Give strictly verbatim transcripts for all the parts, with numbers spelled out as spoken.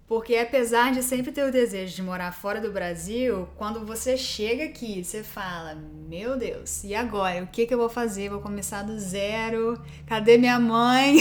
Porque apesar de sempre ter o desejo de morar fora do Brasil, quando você chega aqui, você fala, meu Deus, e agora? O que, que eu vou fazer? Vou começar do zero? Cadê minha mãe?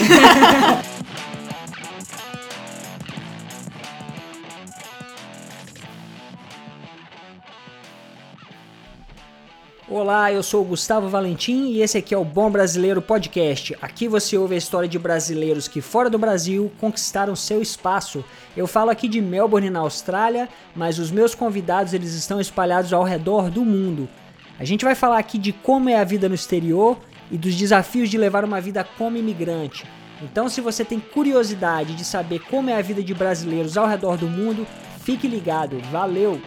Olá, eu sou o Gustavo Valentim e esse aqui é o Bom Brasileiro Podcast. Aqui você ouve a história de brasileiros que fora do Brasil conquistaram seu espaço. Eu falo aqui de Melbourne, na Austrália, mas os meus convidados eles estão espalhados ao redor do mundo. A gente vai falar aqui de como é a vida no exterior e dos desafios de levar uma vida como imigrante. Então, se você tem curiosidade de saber como é a vida de brasileiros ao redor do mundo, fique ligado. Valeu!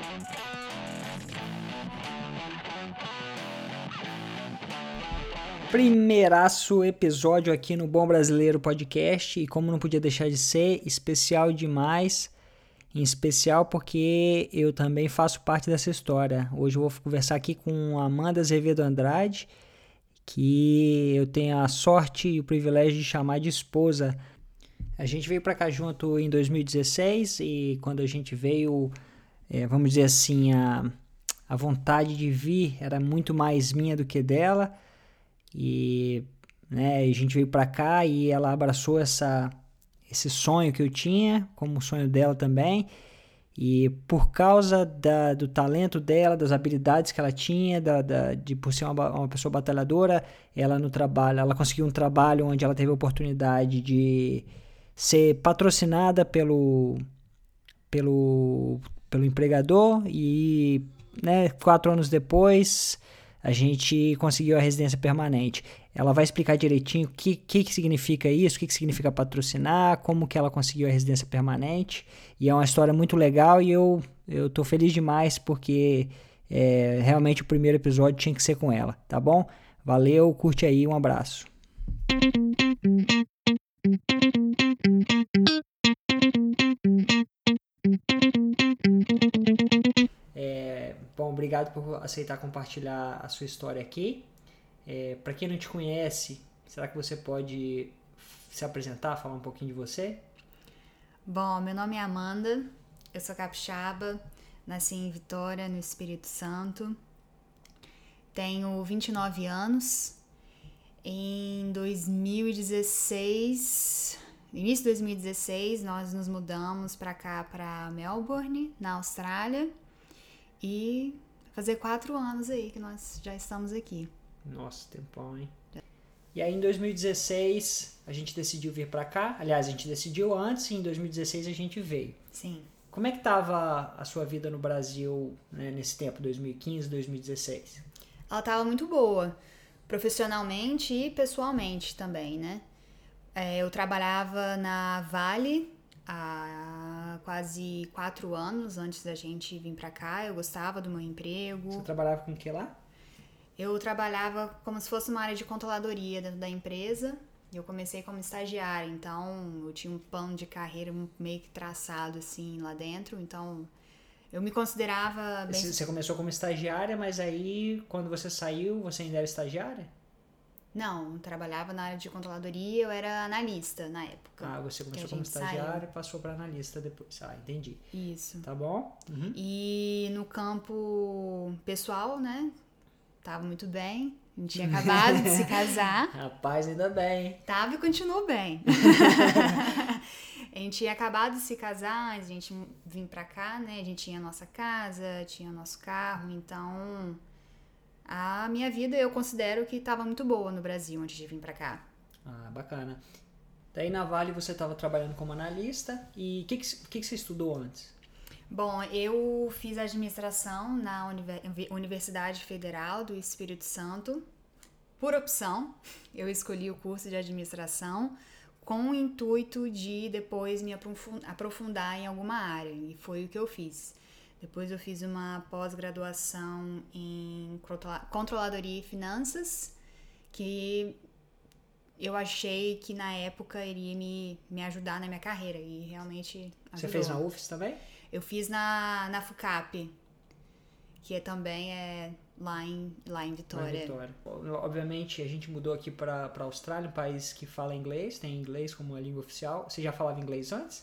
Primeiraço episódio aqui no Bom Brasileiro Podcast e como não podia deixar de ser, especial demais, em especial porque eu também faço parte dessa história. Hoje eu vou conversar aqui com Amanda Azevedo Andrade, que eu tenho a sorte e o privilégio de chamar de esposa. A gente veio para cá junto em dois mil e dezesseis e quando a gente veio, é, vamos dizer assim, a, a vontade de vir era muito mais minha do que dela. E né, a gente veio pra cá e ela abraçou essa, esse sonho que eu tinha, como o sonho dela também. E por causa da, do talento dela, das habilidades que ela tinha, da, da, de por ser uma, uma pessoa batalhadora, ela no trabalho, ela conseguiu um trabalho onde ela teve a oportunidade de ser patrocinada pelo, pelo, pelo empregador e né, quatro anos depois a gente conseguiu a residência permanente. Ela vai explicar direitinho o que, que, que significa isso, o que, que significa patrocinar, como que ela conseguiu a residência permanente. E é uma história muito legal e eu eu tô feliz demais porque é, realmente o primeiro episódio tinha que ser com ela, tá bom? Valeu, curte aí, um abraço. É, bom, obrigado por aceitar compartilhar a sua história aqui. É, para quem não te conhece, será que você pode se apresentar, falar um pouquinho de você? Bom, meu nome é Amanda, eu sou capixaba, nasci em Vitória, no Espírito Santo. Tenho vinte e nove anos. Em dois mil e dezesseis, no início de dois mil e dezesseis, nós nos mudamos para cá, para Melbourne, na Austrália. E fazer quatro anos aí que nós já estamos aqui. Nossa, tempão, hein? E aí em dois mil e dezesseis a gente decidiu vir pra cá. Aliás, a gente decidiu antes e em dois mil e dezesseis a gente veio. Sim. Como é que tava a sua vida no Brasil, né, nesse tempo, dois mil e quinze, dois mil e dezesseis? Ela tava muito boa, profissionalmente e pessoalmente também, né? É, eu trabalhava na Vale há quase quatro anos antes da gente vir pra cá. Eu gostava do meu emprego. Você trabalhava com o que lá? Eu trabalhava como se fosse uma área de controladoria dentro da empresa. Eu comecei como estagiária, então eu tinha um plano de carreira meio que traçado assim lá dentro. Então eu me considerava bem... Você começou como estagiária, mas aí quando você saiu, você ainda era estagiária? Não, eu trabalhava na área de controladoria, eu era analista na época. Ah, você começou como estagiária e passou para analista depois. Ah, entendi. Isso. Tá bom? Uhum. E no campo pessoal, né? Tava muito bem. A gente tinha acabado de se casar. Rapaz, ainda bem. Tava e continuou bem. A gente tinha acabado de se casar, a gente vir pra cá, né? A gente tinha a nossa casa, tinha o nosso carro, então... A minha vida eu considero que estava muito boa no Brasil antes de vir pra cá. Ah, bacana. Daí na Vale você estava trabalhando como analista e o que, que, que, que você estudou antes? Bom, eu fiz administração na Universidade Federal do Espírito Santo. Por opção, eu escolhi o curso de administração com o intuito de depois me aprofundar em alguma área, e foi o que eu fiz. Depois eu fiz uma pós-graduação em controladoria e finanças, que eu achei que na época iria me, me ajudar na minha carreira, e realmente ajudou. Você fez na U F S também? Eu fiz na, na FUCAP, que é, também é lá em, lá em Vitória. Lá em Vitória. Obviamente a gente mudou aqui para a Austrália, um país que fala inglês, tem inglês como a língua oficial. Você já falava inglês antes?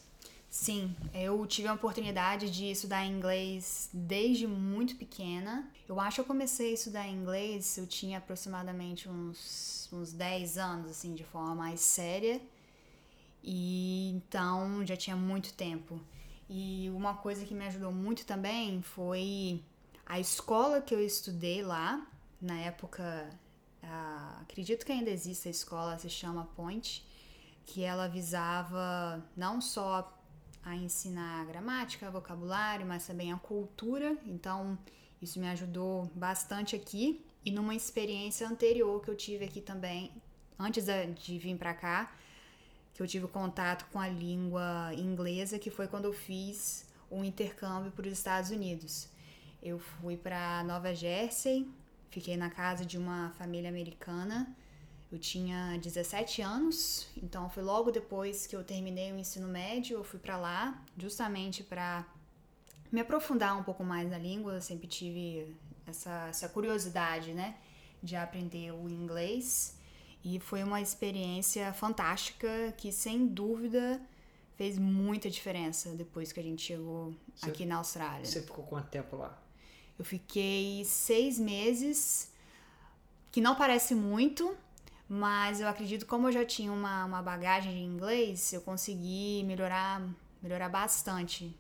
Sim, eu tive a oportunidade de estudar inglês desde muito pequena. Eu acho que eu comecei a estudar inglês, eu tinha aproximadamente uns, uns dez anos, assim, de forma mais séria. E então já tinha muito tempo. E uma coisa que me ajudou muito também foi a escola que eu estudei lá. Na época, uh, acredito que ainda existe a escola, se chama Point, que ela visava não só a ensinar gramática, vocabulário, mas também a cultura. Então, isso me ajudou bastante aqui. E numa experiência anterior que eu tive aqui também, antes de vir pra cá, que eu tive contato com a língua inglesa, que foi quando eu fiz um intercâmbio para os Estados Unidos. Eu fui para Nova Jersey, fiquei na casa de uma família americana. Eu tinha dezessete anos, então foi logo depois que eu terminei o ensino médio, eu fui para lá, justamente para me aprofundar um pouco mais na língua. Eu sempre tive essa, essa curiosidade, né, de aprender o inglês. E foi uma experiência fantástica que, sem dúvida, fez muita diferença depois que a gente chegou você, aqui na Austrália. Você ficou quanto tempo lá? Eu fiquei seis meses, que não parece muito, mas eu acredito que como eu já tinha uma, uma bagagem de inglês, eu consegui melhorar, melhorar bastante.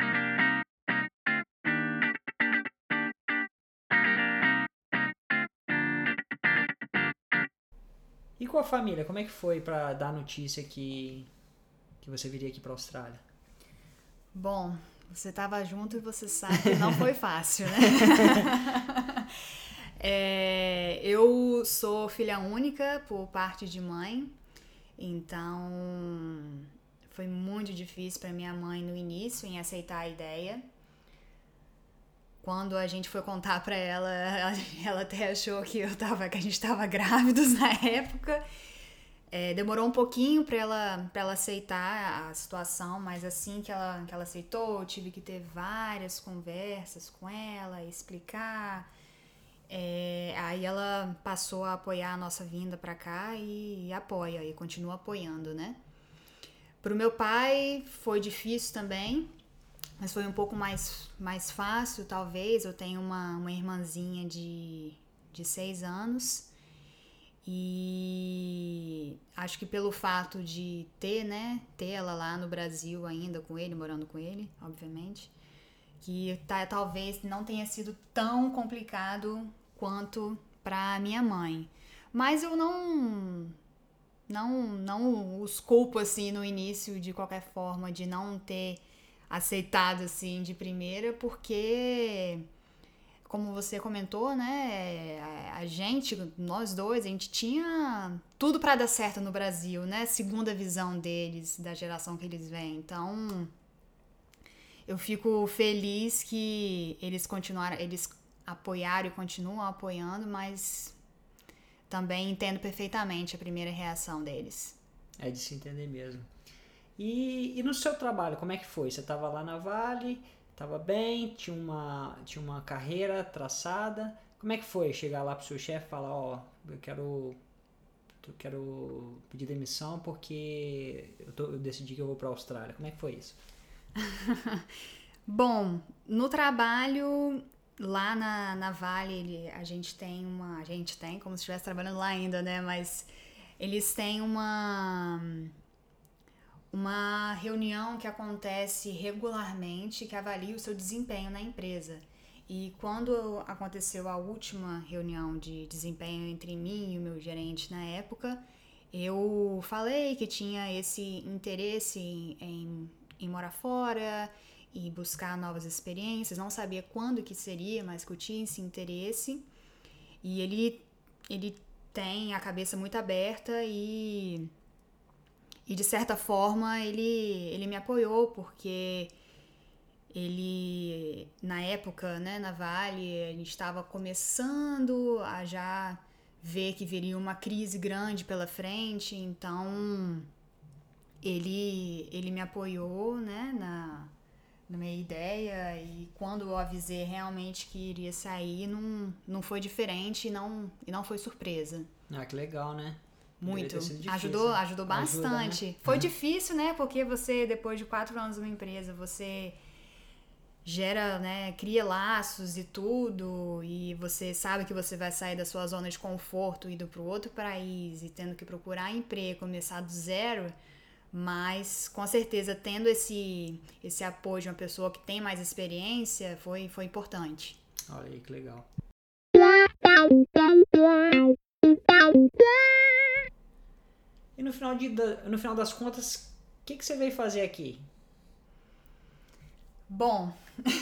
E com a família, como é que foi para dar notícia que, que você viria aqui para a Austrália? Bom, você estava junto e você sabe que não foi fácil, né? é, eu sou filha única por parte de mãe, então foi muito difícil para minha mãe no início em aceitar a ideia. Quando a gente foi contar pra ela, ela até achou que, eu tava, que a gente estava grávidos na época. É, demorou um pouquinho pra ela, pra ela aceitar a situação, mas assim que ela, que ela aceitou, eu tive que ter várias conversas com ela, explicar. É, aí ela passou a apoiar a nossa vinda pra cá e, e apoia, e continua apoiando, né? Pro meu pai foi difícil também, mas foi um pouco mais, mais fácil, talvez. Eu tenho uma, uma irmãzinha de, de seis anos. E acho que pelo fato de ter, né, ter ela lá no Brasil ainda com ele, morando com ele, obviamente, que tá, talvez não tenha sido tão complicado quanto pra minha mãe. Mas eu não, não, não os culpo, assim, no início, de qualquer forma, de não ter aceitado, assim, de primeira, porque, como você comentou, né, a gente, nós dois, a gente tinha tudo pra dar certo no Brasil, né, segundo a visão deles, da geração que eles vêm. Então, eu fico feliz que eles continuaram, eles apoiaram e continuam apoiando, mas também entendo perfeitamente a primeira reação deles. É de se entender mesmo. E, e no seu trabalho, como é que foi? Você estava lá na Vale, estava bem, tinha uma, tinha uma carreira traçada. Como é que foi chegar lá pro seu chefe e falar, ó, oh, eu quero, eu quero pedir demissão porque eu, tô, eu decidi que eu vou para a Austrália. Como é que foi isso? Bom, no trabalho, lá na, na Vale, ele, a gente tem uma... A gente tem, como se estivesse trabalhando lá ainda, né? Mas eles têm uma... uma reunião que acontece regularmente, que avalia o seu desempenho na empresa. E quando aconteceu a última reunião de desempenho entre mim e o meu gerente na época, eu falei que tinha esse interesse em, em morar fora e buscar novas experiências. Não sabia quando que seria, mas que eu tinha esse interesse. E ele, ele tem a cabeça muito aberta e... E, de certa forma, ele, ele me apoiou, porque ele, na época, né, na Vale, a gente estava começando a já ver que viria uma crise grande pela frente, então ele, ele me apoiou, né, na, na minha ideia, e quando eu avisei realmente que iria sair, não, não foi diferente e não, e não foi surpresa. Ah, que legal, né? Muito. Difícil, ajudou, ajudou bastante. Ajuda, né? Foi uhum. difícil, né? Porque você, depois de quatro anos numa empresa, você gera, né? Cria laços e tudo. E você sabe que você vai sair da sua zona de conforto, indo para o outro país e tendo que procurar emprego, começar do zero. Mas, com certeza, tendo esse, esse apoio de uma pessoa que tem mais experiência, foi, foi importante. Olha aí, que legal. E no final, de, no final das contas, o que, que você veio fazer aqui? Bom,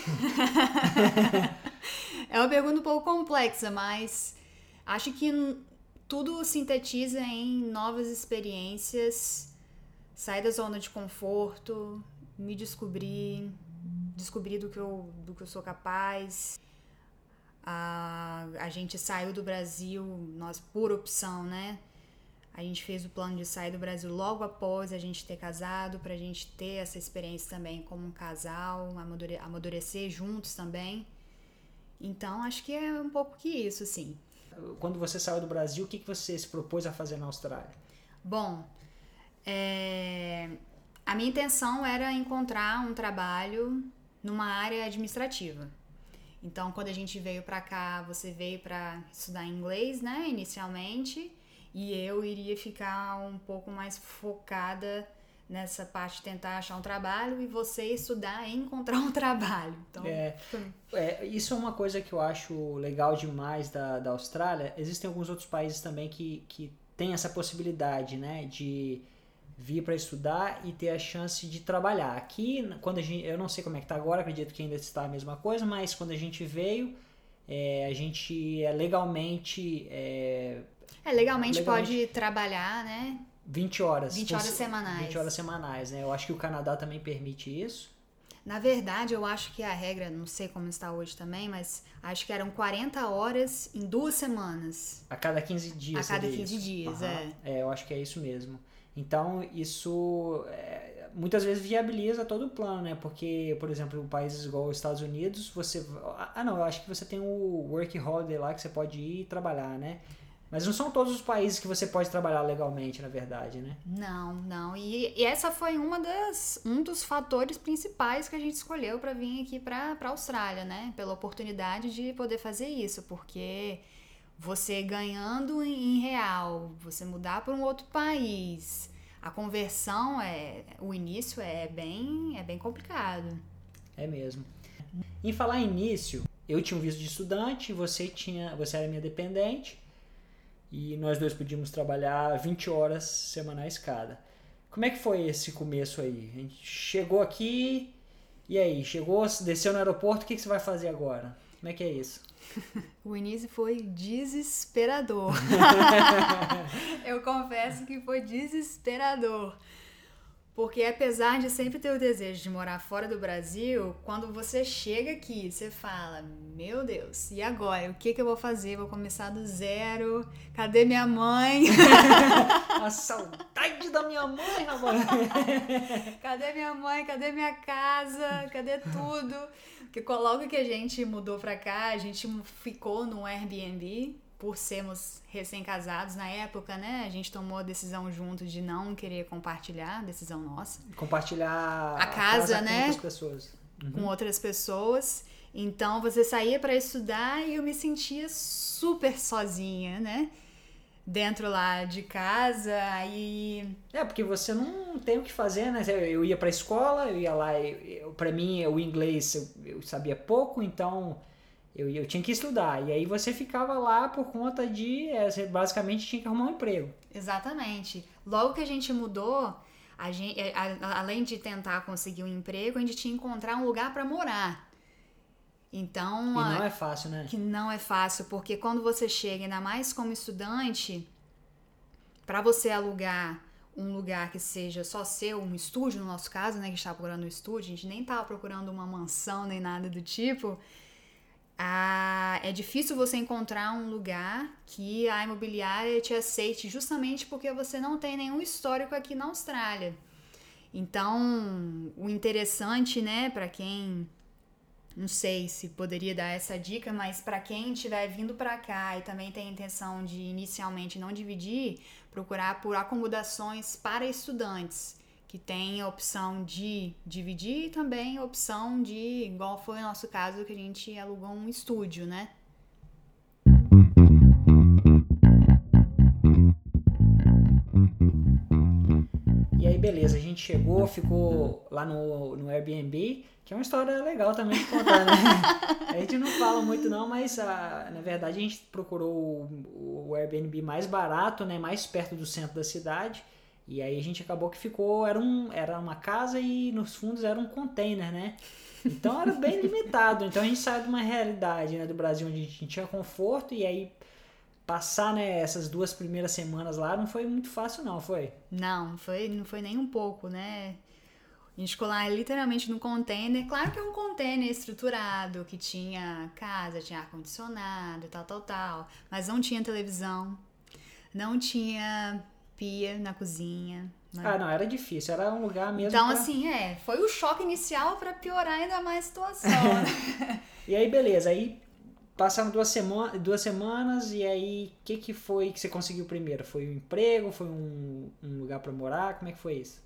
é uma pergunta um pouco complexa, mas acho que tudo sintetiza em novas experiências, sair da zona de conforto, me descobrir, descobrir do que eu, do que eu sou capaz. A, a gente saiu do Brasil, nós por opção, né? A gente fez o plano de sair do Brasil logo após a gente ter casado, pra gente ter essa experiência também como um casal, amadurecer juntos também. Então, acho que é um pouco que isso, sim. Quando você saiu do Brasil, o que você se propôs a fazer na Austrália? Bom, é... a minha intenção era encontrar um trabalho numa área administrativa. Então, quando a gente veio pra cá, você veio pra estudar inglês, né, inicialmente... E eu iria ficar um pouco mais focada nessa parte de tentar achar um trabalho e você estudar e encontrar um trabalho. Então, é, é, isso é uma coisa que eu acho legal demais da, da Austrália. Existem alguns outros países também que, que têm essa possibilidade, né, de vir para estudar e ter a chance de trabalhar. Aqui, quando a gente, eu não sei como é que está agora, acredito que ainda está a mesma coisa, mas quando a gente veio, é, a gente é legalmente... É, É, legalmente, legalmente pode trabalhar, né? vinte horas. vinte horas semanais. vinte horas semanais, né? Eu acho que o Canadá também permite isso. Na verdade, eu acho que a regra, não sei como está hoje também, mas acho que eram quarenta horas em duas semanas. A cada quinze dias. A cada quinze isso. dias, uhum. é. É, eu acho que é isso mesmo. Então, isso é, muitas vezes viabiliza todo o plano, né? Porque, por exemplo, em países igual os Estados Unidos, você... Ah, não, eu acho que você tem o Work Holiday lá que você pode ir e trabalhar, né? Mas não são todos os países que você pode trabalhar legalmente, na verdade, né? Não, não. E, e essa foi uma das, um dos fatores principais que a gente escolheu para vir aqui para a Austrália, né? Pela oportunidade de poder fazer isso, porque você ganhando em real, você mudar para um outro país, a conversão, é, o início é bem, é bem complicado. É mesmo. Em falar em início, eu tinha um visto de estudante, você, tinha, você era minha dependente, e nós dois podíamos trabalhar vinte horas semanais cada. Como é que foi esse começo aí? A gente chegou aqui, e aí? Chegou, desceu no aeroporto, o que, que você vai fazer agora? Como é que é isso? O início foi desesperador. Eu confesso que foi desesperador. Porque apesar de sempre ter o desejo de morar fora do Brasil, quando você chega aqui, você fala, meu Deus, e agora? O que, que eu vou fazer? Vou começar do zero? Cadê minha mãe? A saudade da minha mãe, rapaz! Cadê minha mãe? Cadê minha casa? Cadê tudo? Porque logo que a gente mudou pra cá, a gente ficou num Airbnb, por sermos recém-casados na época, né? A gente tomou a decisão junto de não querer compartilhar, decisão nossa. Compartilhar a casa, a casa né? com outras pessoas. Uhum. Com outras pessoas. Então, você saía para estudar e eu me sentia super sozinha, né? Dentro lá de casa e... É, porque você não tem o que fazer, né? Eu ia pra escola, eu ia lá, eu, eu, pra mim o inglês eu, eu sabia pouco, então... Eu, eu tinha que estudar, e aí você ficava lá por conta de, você basicamente tinha que arrumar um emprego. Exatamente. Logo que a gente mudou, a gente, a, além de tentar conseguir um emprego, a gente tinha que encontrar um lugar para morar. Então... E não é fácil, né? Que não é fácil, porque quando você chega, ainda mais como estudante, para você alugar um lugar que seja só seu, um estúdio, no nosso caso, né, que a gente estava procurando um estúdio, a gente nem estava procurando uma mansão nem nada do tipo... Ah, é difícil você encontrar um lugar que a imobiliária te aceite justamente porque você não tem nenhum histórico aqui na Austrália. Então, o interessante, né, para quem não sei se poderia dar essa dica, mas para quem estiver vindo para cá e também tem a intenção de inicialmente não dividir, procurar por acomodações para estudantes, que tem a opção de dividir e também a opção de, igual foi o nosso caso, que a gente alugou um estúdio, né? E aí, beleza, a gente chegou, ficou lá no, no Airbnb, que é uma história legal também de contar, né? A gente não fala muito não, mas a, na verdade a gente procurou o, o Airbnb mais barato, né? Mais perto do centro da cidade. E aí a gente acabou que ficou, era, um, era uma casa e nos fundos era um container, né? Então era bem limitado. Então a gente saiu de uma realidade, né, do Brasil onde a gente tinha conforto e aí passar, né, essas duas primeiras semanas lá não foi muito fácil não, foi? Não, foi, não foi nem um pouco, né? A gente ficou lá literalmente no container. Claro que é um container estruturado, que tinha casa, tinha ar-condicionado, tal, tal, tal. Mas não tinha televisão, não tinha pia na cozinha. Né? Ah, não, era difícil, era um lugar mesmo. Então, pra... assim, é, foi o choque inicial para piorar ainda mais a situação. Né? E aí, beleza, aí passaram duas, sema... duas semanas e aí o que, que foi que você conseguiu primeiro? Foi um emprego, foi um, um lugar para morar, como é que foi isso?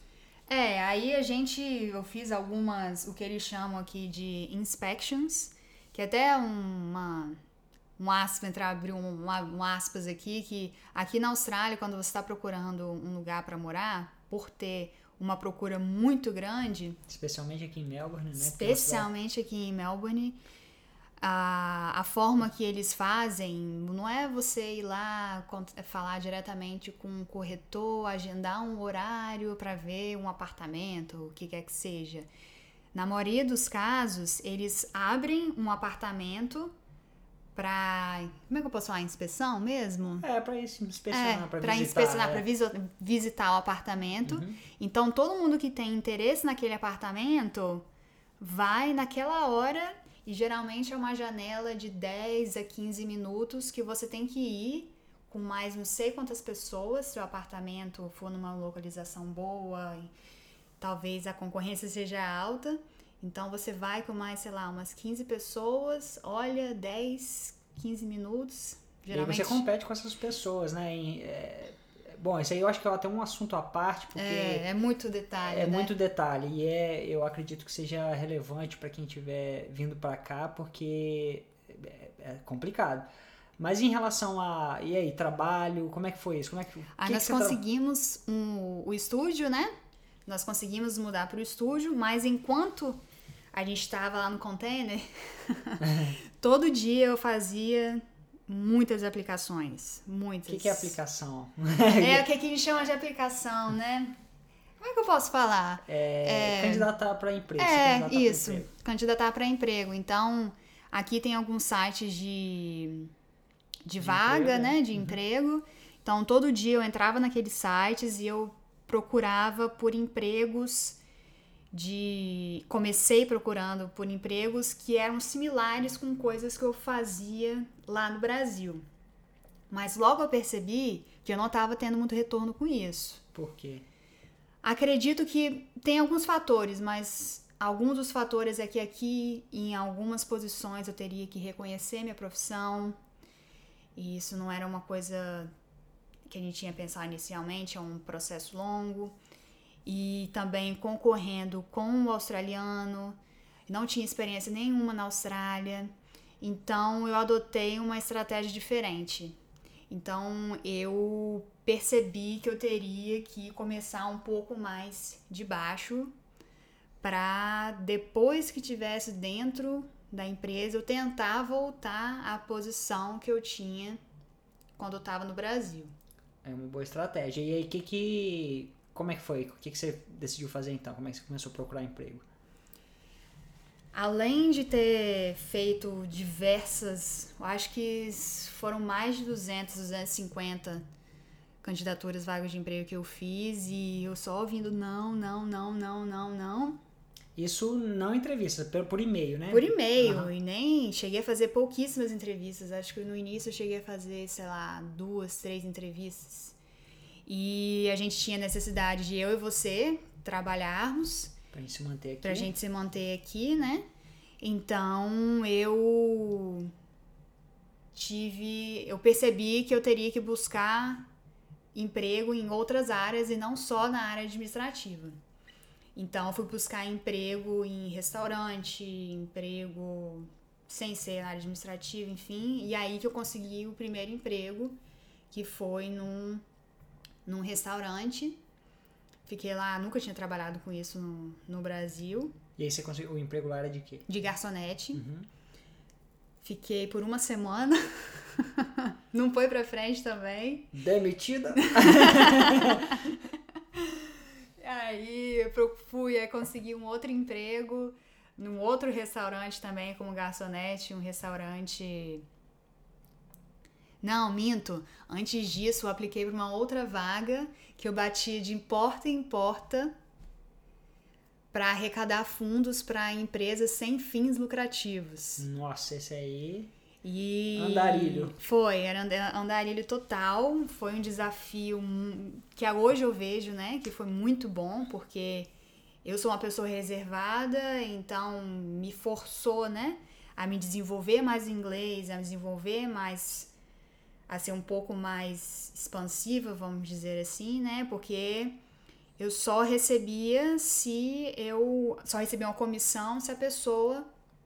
É, aí a gente, eu fiz algumas, o que eles chamam aqui de inspections, que até uma... um aspas, entrar, abrir um, um aspas aqui, que aqui na Austrália, quando você está procurando um lugar para morar, por ter uma procura muito grande... Especialmente aqui em Melbourne, né? Especialmente aqui em Melbourne, a, a forma que eles fazem não é você ir lá falar diretamente com um corretor, agendar um horário para ver um apartamento, o que quer que seja. Na maioria dos casos, eles abrem um apartamento para, como é que eu posso falar, inspeção mesmo? É, para inspecionar, é, para visitar. inspecionar, é. para visitar o apartamento. Uhum. Então, todo mundo que tem interesse naquele apartamento vai naquela hora e geralmente é uma janela de dez a quinze minutos que você tem que ir com mais não sei quantas pessoas, se o apartamento for numa localização boa, e talvez a concorrência seja alta. Então, você vai com mais, sei lá, umas quinze pessoas, olha, dez, quinze minutos. Geralmente... E aí você compete com essas pessoas, né? Em, é... Bom, isso aí eu acho que é até um assunto à parte, porque... É, é muito detalhe, É né? muito detalhe, e é, eu acredito que seja relevante para quem estiver vindo para cá, porque é, é complicado. Mas em relação a... E aí, trabalho, como é que foi isso? Como é que, ah, que nós que conseguimos tra... um, o estúdio, né? Nós conseguimos mudar para o estúdio, mas enquanto a gente estava lá no container, todo dia eu fazia muitas aplicações, muitas. O que, que é aplicação? É o que a gente chama de aplicação, né? Como é que eu posso falar? É, é... candidatar para emprego. É, candidatar isso, emprego. candidatar para emprego. Então, aqui tem alguns sites de, de, de vaga, emprego, né, de uhum. emprego. Então, todo dia eu entrava naqueles sites e eu procurava por empregos de... Comecei procurando por empregos que eram similares com coisas que eu fazia lá no Brasil. Mas logo eu percebi que eu não estava tendo muito retorno com isso. Por quê? Acredito que tem alguns fatores, mas alguns dos fatores é que aqui, em algumas posições, eu teria que reconhecer minha profissão. E isso não era uma coisa que a gente tinha pensado inicialmente, é um processo longo. E também concorrendo com o australiano, não tinha experiência nenhuma na Austrália, então eu adotei uma estratégia diferente. Então eu percebi que eu teria que começar um pouco mais de baixo para depois que estivesse dentro da empresa eu tentar voltar à posição que eu tinha quando eu estava no Brasil. É uma boa estratégia. E aí, que que... como é que foi? O que, que você decidiu fazer então? Como é que você começou a procurar emprego? Além de ter feito diversas, eu acho que foram mais de duzentas, duzentas e cinquenta candidaturas, vagas de emprego que eu fiz e eu só ouvindo não, não, não, não, não, não. Isso não entrevista, por, por e-mail, né? Por e-mail, uhum. E nem cheguei a fazer pouquíssimas entrevistas. Acho que no início eu cheguei a fazer, sei lá, duas, três entrevistas. E a gente tinha necessidade de eu e você trabalharmos. Pra gente se manter aqui. Pra gente se manter aqui, né? Então eu tive, eu percebi que eu teria que buscar emprego em outras áreas e não só na área administrativa. Então eu fui buscar emprego em restaurante, emprego sem ser na área administrativa, enfim, e aí que eu consegui o primeiro emprego, que foi num, num restaurante. Fiquei lá, nunca tinha trabalhado com isso no, no Brasil. E aí você conseguiu, o emprego lá era de quê? De garçonete. Uhum. Fiquei por uma semana. Não foi pra frente também. Demitida? Aí eu fui, aí consegui um outro emprego num outro restaurante também como garçonete, um restaurante... Não, minto. Antes disso, eu apliquei para uma outra vaga que eu batia de porta em porta para arrecadar fundos para empresas sem fins lucrativos. Nossa, esse aí... E Andarilho. Foi, era andarilho total. Foi um desafio que hoje eu vejo, né, que foi muito bom, porque eu sou uma pessoa reservada, então me forçou, né, a me desenvolver mais em inglês, a me desenvolver mais, a ser um pouco mais expansiva, vamos dizer assim, né, porque eu só recebia se eu, só recebia uma comissão se a pessoa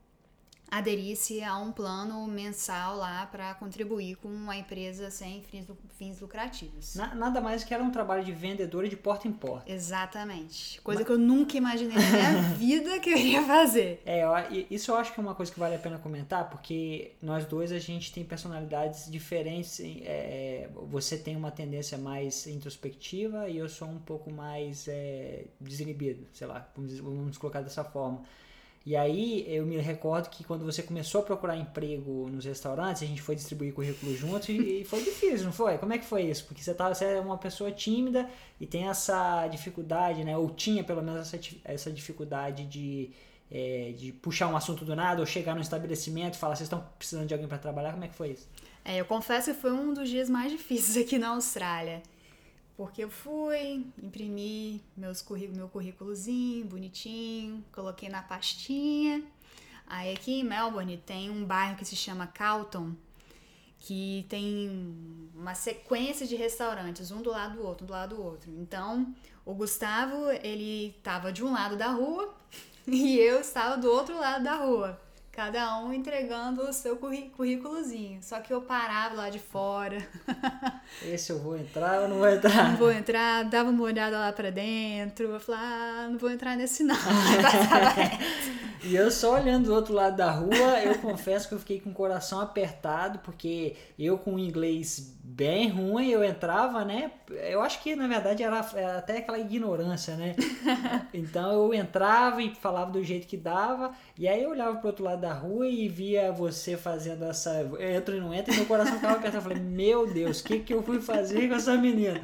aderisse a um plano mensal lá para contribuir com a empresa sem fins, fins lucrativos. Na, nada mais que era um trabalho de vendedora de porta em porta. Exatamente. Coisa Mas... que eu nunca imaginei na minha vida que eu iria fazer. É, isso eu acho que é uma coisa que vale a pena comentar, porque nós dois, a gente tem personalidades diferentes. É, você tem uma tendência mais introspectiva e eu sou um pouco mais é, desinibido, sei lá, vamos, vamos colocar dessa forma. E aí eu me recordo que quando você começou a procurar emprego nos restaurantes, a gente foi distribuir currículo juntos e, e foi difícil, não foi? Como é que foi isso? Porque você, tava, você é uma pessoa tímida e tem essa dificuldade, né? Ou tinha pelo menos essa, essa dificuldade de, é, de puxar um assunto do nada ou chegar num estabelecimento e falar, vocês estão precisando de alguém para trabalhar? Como é que foi isso? É, eu confesso que foi um dos dias mais difíceis aqui na Austrália. Porque eu fui, imprimi meus currículo, meu currículozinho, bonitinho, coloquei na pastinha. Aí aqui em Melbourne tem um bairro que se chama Carlton, que tem uma sequência de restaurantes, um do lado do outro, um do lado do outro. Então, o Gustavo, ele estava de um lado da rua e eu estava do outro lado da rua. Cada um entregando o seu currículozinho. Só que eu parava lá de fora. Esse eu vou entrar ou não vou entrar? Não vou entrar, dava uma olhada lá pra dentro. Eu falava, ah, não vou entrar nesse não. E eu só olhando do outro lado da rua, eu confesso que eu fiquei com o coração apertado, porque eu com o inglês bem ruim, eu entrava, né? Eu acho que na verdade era, era até aquela ignorância, né? Então eu entrava e falava do jeito que dava, e aí eu olhava pro outro lado da rua e via você fazendo essa entra e não entra, e meu coração ficava apertado. Eu falei, meu Deus, o que, que eu fui fazer com essa menina?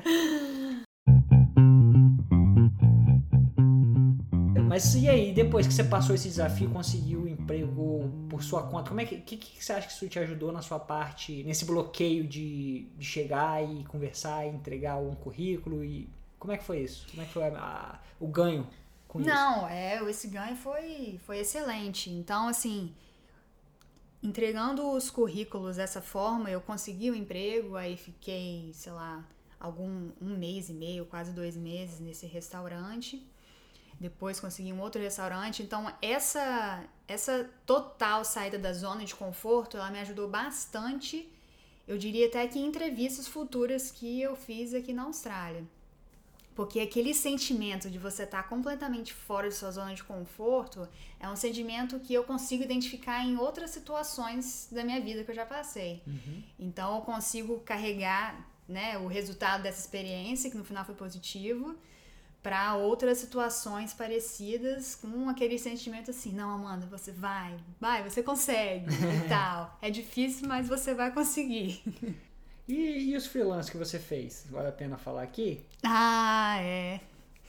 Mas e aí, depois que você passou esse desafio, conseguiu o emprego por sua conta, como é que, que, que você acha que isso te ajudou na sua parte, nesse bloqueio de, de chegar e conversar e entregar um currículo? E como é que foi isso? Como é que foi a, a, o ganho com isso? Não, é, esse ganho foi, foi excelente. Então, assim, entregando os currículos dessa forma, eu consegui o emprego, aí fiquei, sei lá, algum um mês e meio, quase dois meses nesse restaurante. Depois consegui um outro restaurante. Então, essa, essa total saída da zona de conforto, ela me ajudou bastante. Eu diria até que em entrevistas futuras que eu fiz aqui na Austrália. Porque aquele sentimento de você estar completamente fora de sua zona de conforto é um sentimento que eu consigo identificar em outras situações da minha vida que eu já passei. Uhum. Então, eu consigo carregar, né, o resultado dessa experiência, que no final foi positivo, para outras situações parecidas, com aquele sentimento assim, não, Amanda, você vai, vai, você consegue e tal. É difícil, mas você vai conseguir. E, e os freelances que você fez? Vale a pena falar aqui? Ah, é.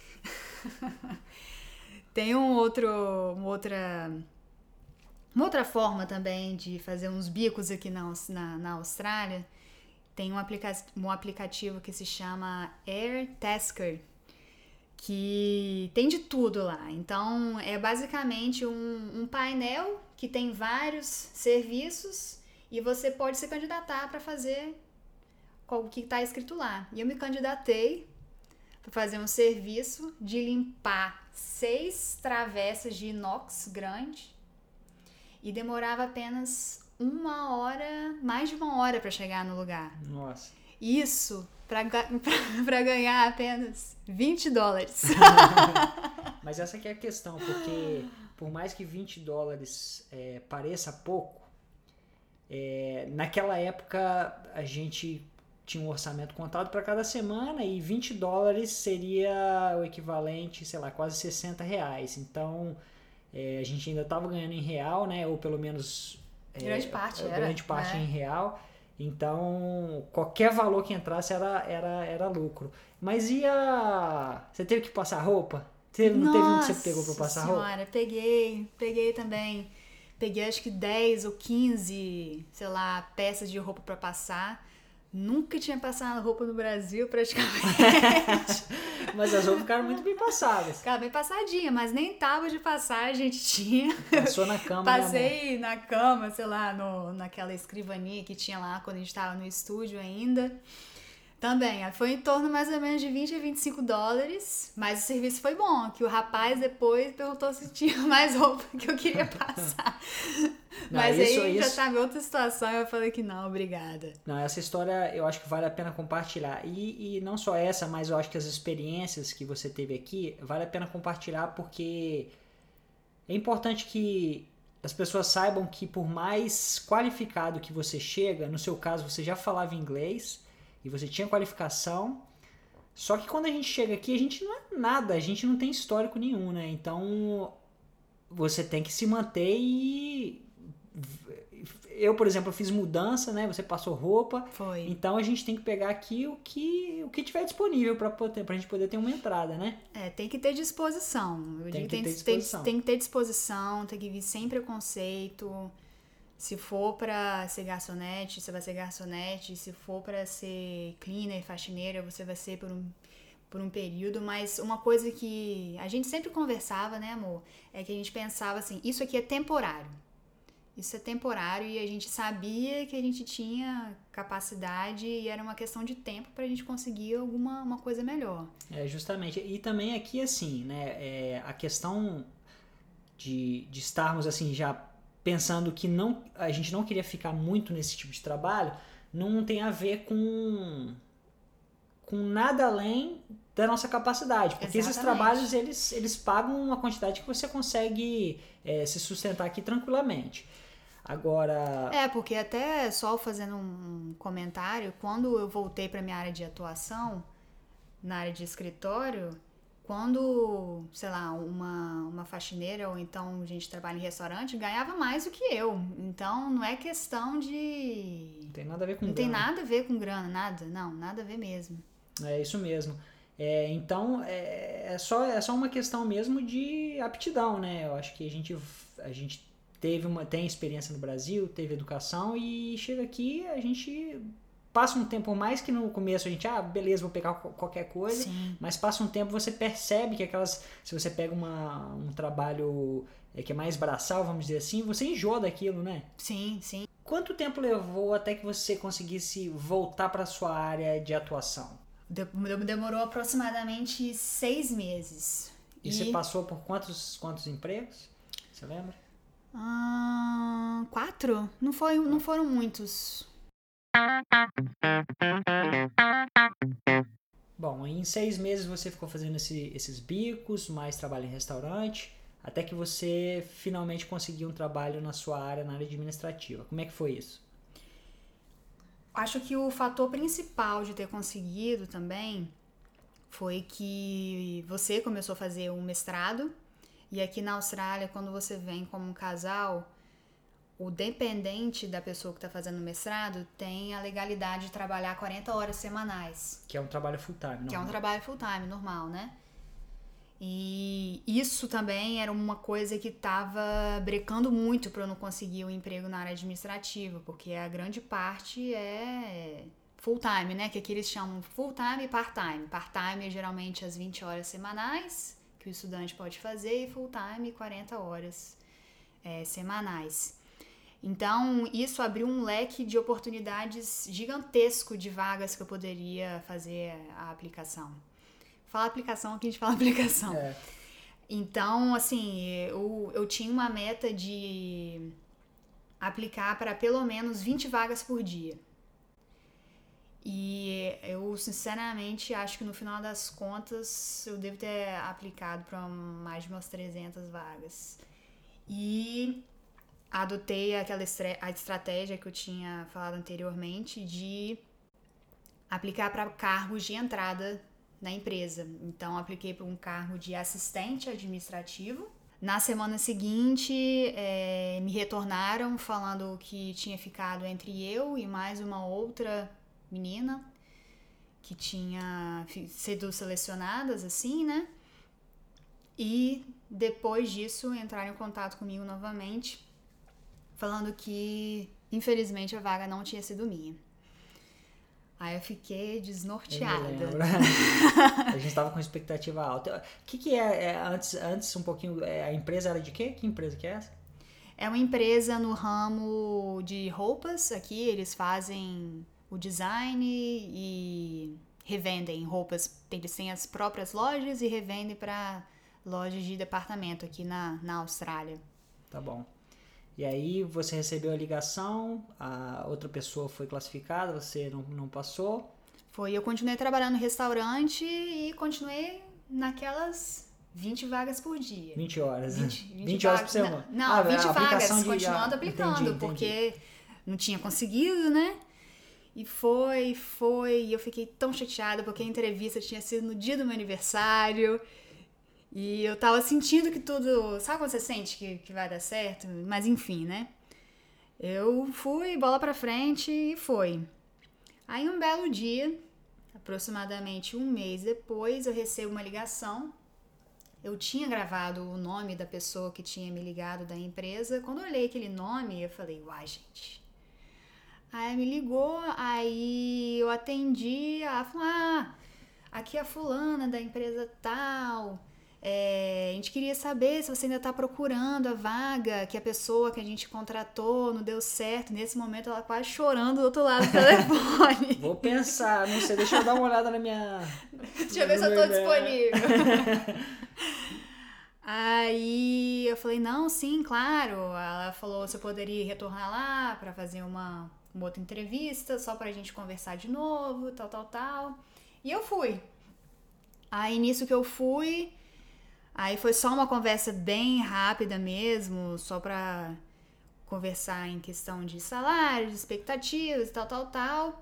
Tem um outro, uma outra, uma outra forma também de fazer uns bicos aqui na, na, na Austrália. Tem um, aplica- um aplicativo que se chama AirTasker, que tem de tudo lá. Então, é basicamente um, um painel que tem vários serviços e você pode se candidatar para fazer o que está escrito lá. E eu me candidatei para fazer um serviço de limpar seis travessas de inox grande e demorava apenas uma hora, mais de uma hora para chegar no lugar. Nossa. Isso para ganhar apenas vinte dólares. Mas essa que é a questão, porque por mais que vinte dólares é, pareça pouco, é, naquela época a gente tinha um orçamento contado para cada semana e vinte dólares seria o equivalente, sei lá, quase sessenta reais. Então, é, a gente ainda estava ganhando em real, né? Ou pelo menos... É, grande parte era. Grande parte é. em real. Então, qualquer valor que entrasse era, era, era lucro. Mas e a... Você teve que passar roupa? Teve, não Nossa teve um que você pegou para passar senhora, roupa? peguei, peguei também. Peguei acho que dez ou quinze, sei lá, peças de roupa para passar. Nunca tinha passado roupa no Brasil, praticamente. Mas as roupas ficaram muito bem passadas. Ficaram bem passadinha, mas nem tábua de passar a gente tinha. Passou na cama, Passei na cama, sei lá, no, naquela escrivaninha que tinha lá quando a gente estava no estúdio ainda. Também, foi em torno mais ou menos de vinte a vinte e cinco dólares, mas o serviço foi bom, que o rapaz depois perguntou se tinha mais roupa que eu queria passar. Não, mas isso, aí isso... já estava em outra situação e eu falei que não, obrigada. Não, essa história eu acho que vale a pena compartilhar. E, e não só essa, mas eu acho que as experiências que você teve aqui, vale a pena compartilhar porque é importante que as pessoas saibam que por mais qualificado que você chega, no seu caso você já falava inglês, e você tinha qualificação, só que quando a gente chega aqui, a gente não é nada, a gente não tem histórico nenhum, né? Então, você tem que se manter e... Eu, por exemplo, eu fiz mudança, né? Você passou roupa. Foi. Então, a gente tem que pegar aqui o que, o que tiver disponível para a gente poder ter uma entrada, né? É, tem que ter disposição. Eu tem digo, que tem, ter disposição. Tem, tem que ter disposição, tem que vir sem preconceito. Se for para ser garçonete, você vai ser garçonete. Se for para ser cleaner, faxineira, você vai ser por um, por um período. Mas uma coisa que a gente sempre conversava, né, amor? É que a gente pensava assim, isso aqui é temporário. Isso é temporário e a gente sabia que a gente tinha capacidade e era uma questão de tempo para a gente conseguir alguma uma coisa melhor. É, justamente. E também aqui, assim, né, é, a questão de, de estarmos, assim, já... pensando que não, a gente não queria ficar muito nesse tipo de trabalho, não tem a ver com, com nada além da nossa capacidade. Porque Exatamente. Esses trabalhos, eles, eles pagam uma quantidade que você consegue é, se sustentar aqui tranquilamente. Agora... É, porque até só fazendo um comentário, quando eu voltei para minha área de atuação, na área de escritório... Quando, sei lá, uma, uma faxineira ou então gente trabalha em restaurante ganhava mais do que eu. Então não é questão de... Não tem nada a ver com não grana. Não tem nada a ver com grana, nada. Não, nada a ver mesmo. É isso mesmo. É, então é, é, só, é só uma questão mesmo de aptidão, né? Eu acho que a gente, a gente teve uma, tem experiência no Brasil, teve educação e chega aqui a gente... Passa um tempo, mais que no começo a gente, ah, beleza, vou pegar qualquer coisa, Sim. Mas passa um tempo, você percebe que aquelas, se você pega uma, um trabalho é, que é mais braçal, vamos dizer assim, você enjoa daquilo, né? Sim, sim. Quanto tempo levou até que você conseguisse voltar para sua área de atuação? Demorou aproximadamente seis meses. E, e... você passou por quantos, quantos empregos? Você lembra? Ah, quatro? Não, foi, não foram muitos. Bom, em seis meses você ficou fazendo esse, esses bicos, mais trabalho em restaurante, até que você finalmente conseguiu um trabalho na sua área, na área administrativa. Como é que foi isso? Acho que o fator principal de ter conseguido também foi que você começou a fazer um mestrado e aqui na Austrália, quando você vem como um casal... O dependente da pessoa que está fazendo o mestrado tem a legalidade de trabalhar quarenta horas semanais. Que é um trabalho full-time, normal. Que é um trabalho full-time, normal, né? E isso também era uma coisa que estava brecando muito para eu não conseguir um emprego na área administrativa, porque a grande parte é full time, né? Que aqui eles chamam full time e part-time. Part-time é geralmente as vinte horas semanais que o estudante pode fazer e full time quarenta horas é, semanais. Então, isso abriu um leque de oportunidades gigantesco de vagas que eu poderia fazer a aplicação. Fala aplicação, aqui a gente fala aplicação. É. Então, assim, eu, eu tinha uma meta de aplicar para pelo menos vinte vagas por dia. E eu, sinceramente, acho que no final das contas eu devo ter aplicado para mais de umas trezentas vagas. E adotei aquela estra- a estratégia que eu tinha falado anteriormente de aplicar para cargos de entrada na empresa. Então, apliquei para um cargo de assistente administrativo. Na semana seguinte, é, me retornaram falando que tinha ficado entre eu e mais uma outra menina que tinha sido selecionadas, assim, né? E depois disso, entraram em contato comigo novamente, falando que, infelizmente, a vaga não tinha sido minha. Aí eu fiquei desnorteada. A gente estava com expectativa alta. O que, que é, é antes, antes um pouquinho, é, a empresa era de quê? Que empresa que é essa? É uma empresa no ramo de roupas. Aqui eles fazem o design e revendem roupas. Eles têm as próprias lojas e revendem para lojas de departamento aqui na, na Austrália. Tá bom. E aí você recebeu a ligação, a outra pessoa foi classificada, você não, não passou? Foi, eu continuei trabalhando no restaurante e continuei naquelas vinte vagas por dia. vinte horas. vinte, vinte, vinte horas vagas, por semana? Não, ah, vinte vagas, de, continuando ah, aplicando, entendi, entendi. porque não tinha conseguido, né? E foi, foi, e eu fiquei tão chateada porque a entrevista tinha sido no dia do meu aniversário. E eu tava sentindo que tudo... Sabe quando você sente que, que vai dar certo? Mas enfim, né? Eu fui, bola pra frente e foi. Aí um belo dia, aproximadamente um mês depois, eu recebo uma ligação. Eu tinha gravado o nome da pessoa que tinha me ligado da empresa. Quando eu olhei aquele nome, eu falei, uai, gente. Aí me ligou, aí eu atendi, ela falou, ah, aqui é a fulana da empresa tal... É, a gente queria saber se você ainda está procurando a vaga, que a pessoa que a gente contratou não deu certo. Nesse momento ela quase chorando do outro lado do telefone. Vou pensar, não sei, deixa eu dar uma olhada na minha... Deixa eu ver se eu tô disponível. Aí eu falei, não, sim, claro. Ela falou se eu poderia retornar lá para fazer uma, uma outra entrevista, só pra gente conversar de novo, tal, tal, tal. E eu fui. Aí nisso que eu fui... Aí foi só uma conversa bem rápida mesmo, só pra conversar em questão de salário, de expectativas, tal, tal, tal.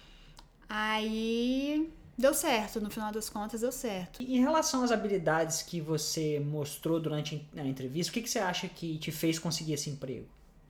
Aí deu certo, no final das contas deu certo. E em relação às habilidades que você mostrou durante a entrevista, o que, que você acha que te fez conseguir esse emprego?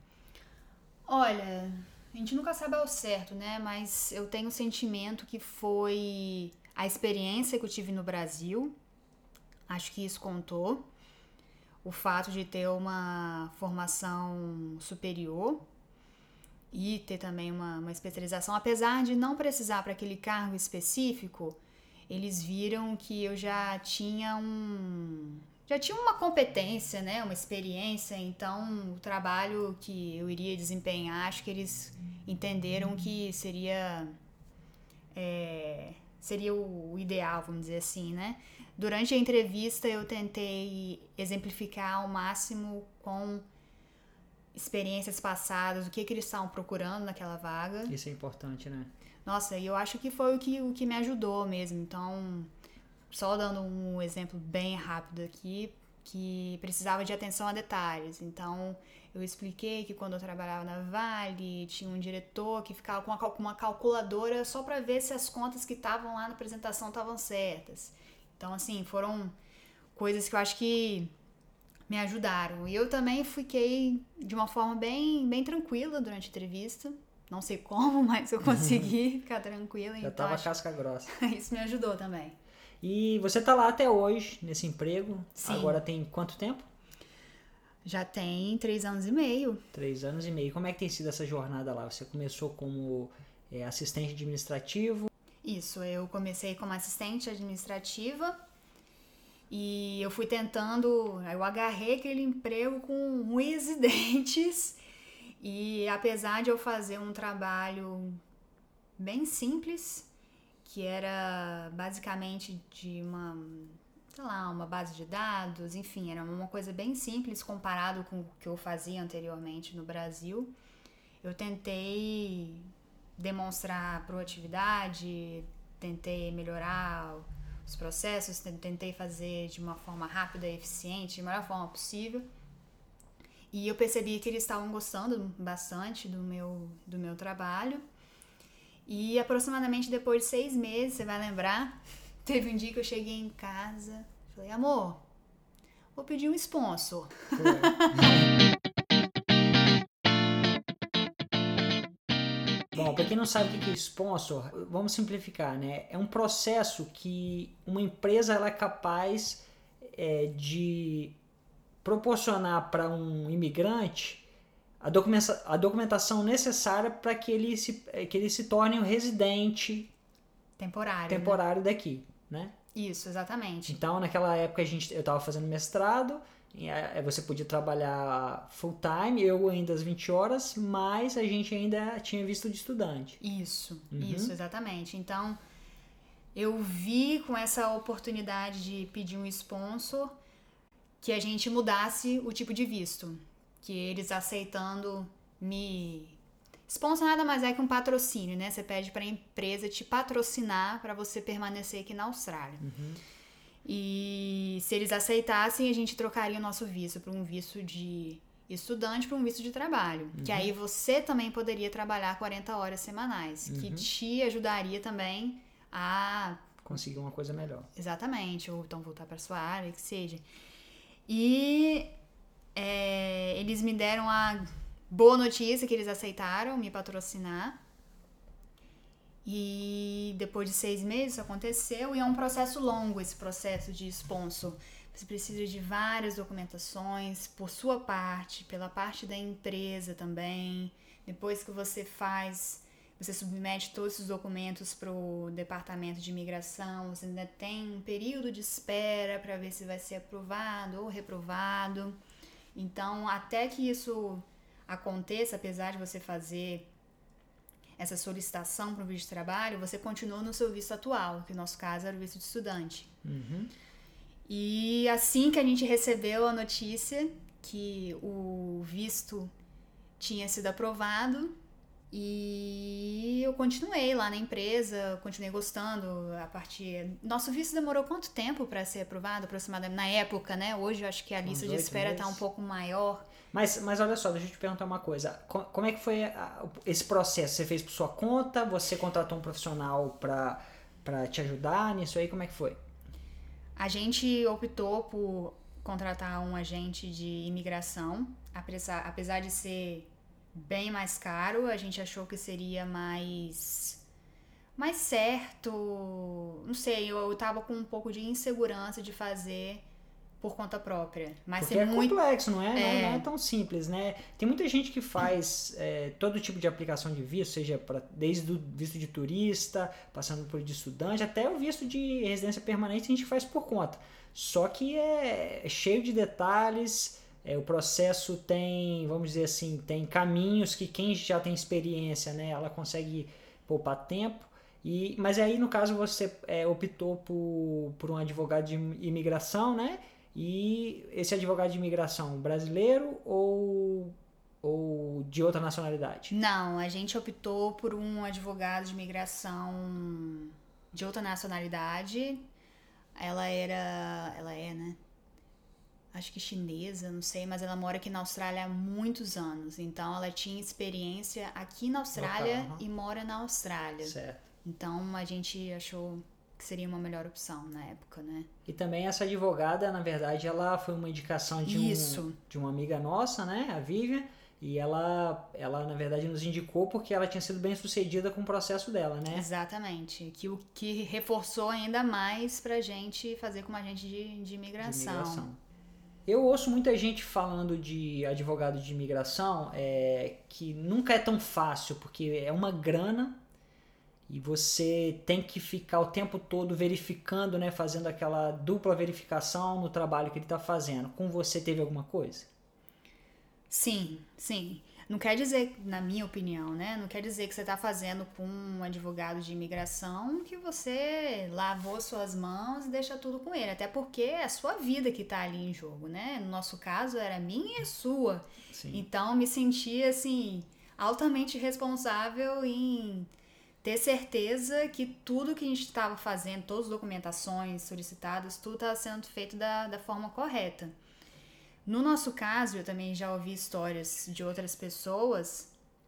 Olha, a gente nunca sabe ao certo, né? Mas eu tenho o sentimento que foi a experiência que eu tive no Brasil. Acho que isso contou. O fato de ter uma formação superior e ter também uma, uma especialização. Apesar de não precisar para aquele cargo específico, eles viram que eu já tinha um... Já tinha uma competência, né? Uma experiência. Então, o trabalho que eu iria desempenhar, acho que eles entenderam que seria... É, seria o ideal, vamos dizer assim, né? Durante a entrevista, eu tentei exemplificar ao máximo com experiências passadas, o que, que eles estavam procurando naquela vaga. Isso é importante, né? Nossa, e eu acho que foi o que, o que me ajudou mesmo. Então, só dando um exemplo bem rápido aqui, que precisava de atenção a detalhes. Então, eu expliquei que quando eu trabalhava na Vale, tinha um diretor que ficava com uma, com uma calculadora só para ver se as contas que estavam lá na apresentação estavam certas. Então, assim, foram coisas que eu acho que me ajudaram. E eu também fiquei de uma forma bem, bem tranquila durante a entrevista. Não sei como, mas eu consegui ficar tranquila. Já então tava acho... casca grossa. Isso me ajudou também. E você tá lá até hoje, nesse emprego. Sim. Agora tem quanto tempo? Já tem três anos e meio. Três anos e meio. Como é que tem sido essa jornada lá? Você começou como é, assistente administrativo. Isso, eu comecei como assistente administrativa e eu fui tentando, eu agarrei aquele emprego com unhas e dentes e apesar de eu fazer um trabalho bem simples, que era basicamente de uma, sei lá, uma base de dados, enfim, era uma coisa bem simples comparado com o que eu fazia anteriormente no Brasil, eu tentei demonstrar proatividade, tentei melhorar os processos, tentei fazer de uma forma rápida e eficiente, de melhor forma possível. E eu percebi que eles estavam gostando bastante do meu, do meu trabalho. E aproximadamente depois de seis meses, você vai lembrar, teve um dia que eu cheguei em casa, falei, amor, vou pedir um sponsor. Bom, para quem não sabe o que é sponsor, vamos simplificar, né? É um processo que uma empresa ela é capaz é, de proporcionar para um imigrante a documentação, a documentação necessária para que ele se, que ele se torne um residente temporário, temporário né? daqui, né? Isso, exatamente. Então, naquela época a gente, eu estava fazendo mestrado, você podia trabalhar full time, eu ainda às vinte horas, mas a gente ainda tinha visto de estudante. Isso, uhum. isso, exatamente. Então, eu vi com essa oportunidade de pedir um sponsor que a gente mudasse o tipo de visto. Que eles aceitando me... Sponsor nada mais é que um patrocínio, né? Você pede para a empresa te patrocinar para você permanecer aqui na Austrália. Uhum. E se eles aceitassem, a gente trocaria o nosso visto para um visto de estudante para um visto de trabalho. Uhum. Que aí você também poderia trabalhar quarenta horas semanais, uhum. que te ajudaria também a... conseguir uma coisa melhor. Exatamente, ou então voltar para sua área, que seja. E é, eles me deram a boa notícia que eles aceitaram me patrocinar. E depois de seis meses isso aconteceu e é um processo longo esse processo de sponsor. Você precisa de várias documentações por sua parte, pela parte da empresa também. Depois que você faz, você submete todos os documentos para o departamento de imigração, você ainda tem um período de espera para ver se vai ser aprovado ou reprovado. Então, até que isso aconteça, apesar de você fazer essa solicitação para o visto de trabalho, você continua no seu visto atual, que no nosso caso era o visto de estudante. Uhum. E assim que a gente recebeu a notícia que o visto tinha sido aprovado, e eu continuei lá na empresa, continuei gostando a partir... Nosso visto demorou quanto tempo para ser aprovado, aproximadamente, na época, né? Hoje eu acho que a lista de espera está um pouco maior. Mas, mas olha só, deixa eu te perguntar uma coisa. Como é que foi a, esse processo? Você fez por sua conta? Você contratou um profissional para para te ajudar nisso aí? Como é que foi? A gente optou por contratar um agente de imigração, apesar, apesar de ser bem mais caro, a gente achou que seria mais mais certo, não sei, eu, eu tava com um pouco de insegurança de fazer por conta própria, mas porque ser é muito complexo, não é? É... Não, é, não é tão simples, né? Tem muita gente que faz é, todo tipo de aplicação de visto, seja pra, desde o visto de turista, passando por de estudante, até o visto de residência permanente a gente faz por conta. Só que é, é cheio de detalhes, é, o processo tem, vamos dizer assim, tem caminhos que quem já tem experiência, né, ela consegue poupar tempo. E, mas aí, no caso, você é, optou por, por um advogado de imigração, né? E esse advogado de imigração brasileiro ou, ou de outra nacionalidade? Não, a gente optou por um advogado de imigração de outra nacionalidade. Ela era, ela é, né? Acho que chinesa, não sei, mas ela mora aqui na Austrália há muitos anos. Então, ela tinha experiência aqui na Austrália Local, uhum. e mora na Austrália. Certo. Então, a gente achou que seria uma melhor opção na época, né? E também essa advogada, na verdade, ela foi uma indicação de, um, de uma amiga nossa, né, a Vivian, e ela, ela, na verdade, nos indicou porque ela tinha sido bem sucedida com o processo dela, né? Exatamente, que o que reforçou ainda mais pra gente fazer como agente de, de imigração. De imigração. Eu ouço muita gente falando de advogado de imigração é, que nunca é tão fácil, porque é uma grana e você tem que ficar o tempo todo verificando, né, fazendo aquela dupla verificação no trabalho que ele está fazendo. Com você teve alguma coisa? Sim, sim. Não quer dizer, na minha opinião, né? Não quer dizer que você está fazendo com um advogado de imigração que você lavou suas mãos e deixa tudo com ele. Até porque é a sua vida que está ali em jogo, né? No nosso caso, era minha e sua. Sim. Então, me sentia, assim, altamente responsável em ter certeza que tudo que a gente estava fazendo, todas as documentações solicitadas, tudo estava sendo feito da, da forma correta. No nosso caso, eu também já ouvi histórias de outras pessoas.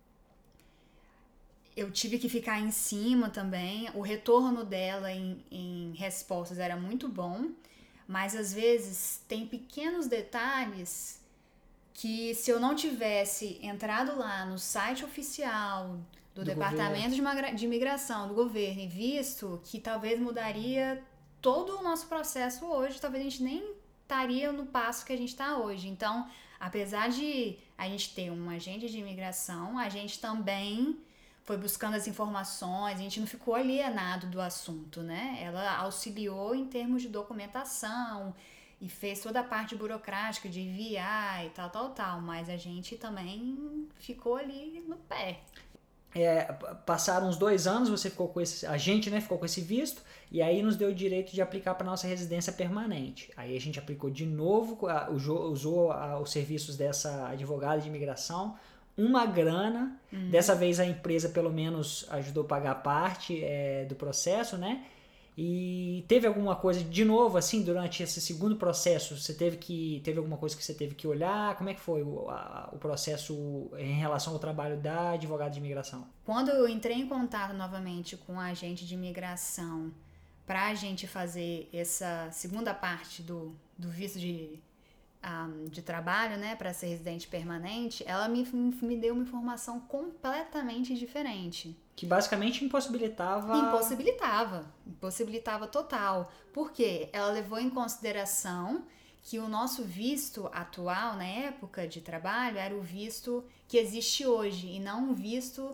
Eu tive que ficar em cima também. O retorno dela em, em respostas era muito bom, mas às vezes tem pequenos detalhes que, se eu não tivesse entrado lá no site oficial do, do Departamento governo. de Imigração do governo e visto, que talvez mudaria todo o nosso processo hoje, talvez a gente nem estaria no passo que a gente está hoje. Então, apesar de a gente ter um agente de imigração, a gente também foi buscando as informações, a gente não ficou alienado do assunto, né? Ela auxiliou em termos de documentação e fez toda a parte burocrática de enviar e tal, tal, tal, mas a gente também ficou ali no pé. É, passaram uns dois anos, você ficou com esse, a gente, né, ficou com esse visto, e aí nos deu o direito de aplicar para nossa residência permanente. Aí a gente aplicou de novo, usou, usou os serviços dessa advogada de imigração, uma grana, uhum. Dessa vez a empresa pelo menos ajudou a pagar parte é, do processo, né? E teve alguma coisa, de novo, assim, durante esse segundo processo, você teve que teve alguma coisa que você teve que olhar? Como é que foi o, a, o processo em relação ao trabalho da advogada de imigração? Quando eu entrei em contato novamente com a agente de imigração para a gente fazer essa segunda parte do, do visto de, um, de trabalho, né, para ser residente permanente, ela me, me deu uma informação completamente diferente. Que basicamente impossibilitava... Impossibilitava. Impossibilitava total. Por quê? Ela levou em consideração que o nosso visto atual, na época de trabalho, era o visto que existe hoje, e não um visto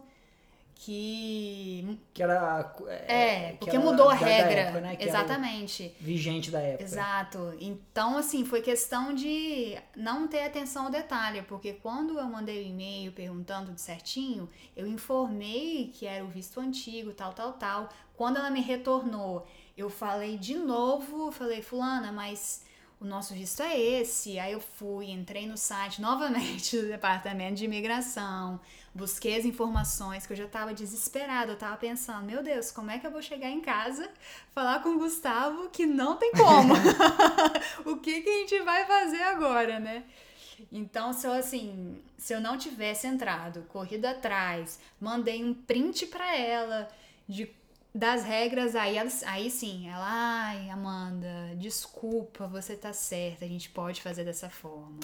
que... Que era... É, porque mudou a regra. Época, né? Que exatamente. Vigente da época. Exato. Então, assim, foi questão de não ter atenção ao detalhe, porque quando eu mandei o e-mail perguntando de certinho, eu informei que era o visto antigo, tal, tal, tal. Quando ela me retornou, eu falei de novo, falei, fulana, mas o nosso visto é esse. Aí eu fui, entrei no site novamente do Departamento de Imigração, busquei as informações, que eu já tava desesperada, eu tava pensando, meu Deus, como é que eu vou chegar em casa, falar com o Gustavo que não tem como? O que que a gente vai fazer agora, né? Então, se eu, assim, se eu não tivesse entrado, corrido atrás, mandei um print pra ela de das regras, aí, aí sim, ela, ai, Amanda, desculpa, você tá certa, a gente pode fazer dessa forma.